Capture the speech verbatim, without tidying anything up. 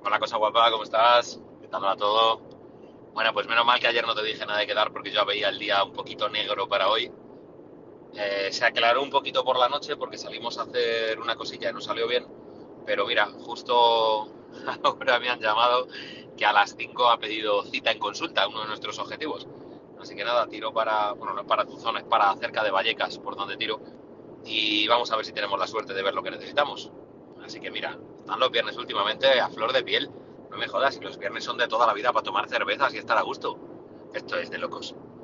Hola, cosa guapa, ¿cómo estás? ¿Qué tal va todo? Bueno, pues menos mal que ayer no te dije nada de quedar porque yo veía el día un poquito negro para hoy. Eh, se aclaró un poquito por la noche porque salimos a hacer una cosilla y no salió bien. Pero mira, justo ahora me han llamado que a las cinco ha pedido cita en consulta, uno de nuestros objetivos. Así que nada, tiro para, bueno, no es para tu zona, es para cerca de Vallecas, por donde tiro. Y vamos a ver si tenemos la suerte de ver lo que necesitamos. Así que mira, están los viernes últimamente a flor de piel. No me jodas, si los viernes son de toda la vida para tomar cervezas y estar a gusto. Esto es de locos.